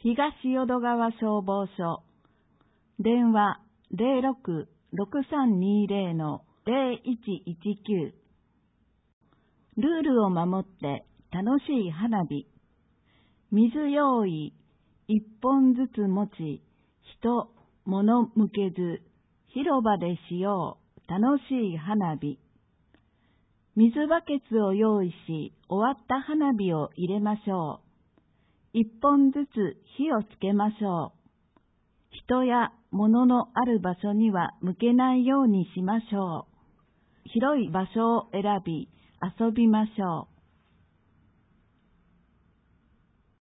東淀川消防署、電話06-6320-0119。ルールを守って楽しい花火。水用意1本ずつ持ち、人、物向けず、広場でしよう楽しい花火。水バケツを用意し、終わった花火を入れましょう。1本ずつ火をつけましょう。人や物のある場所には向けないようにしましょう。広い場所を選び遊びましょう。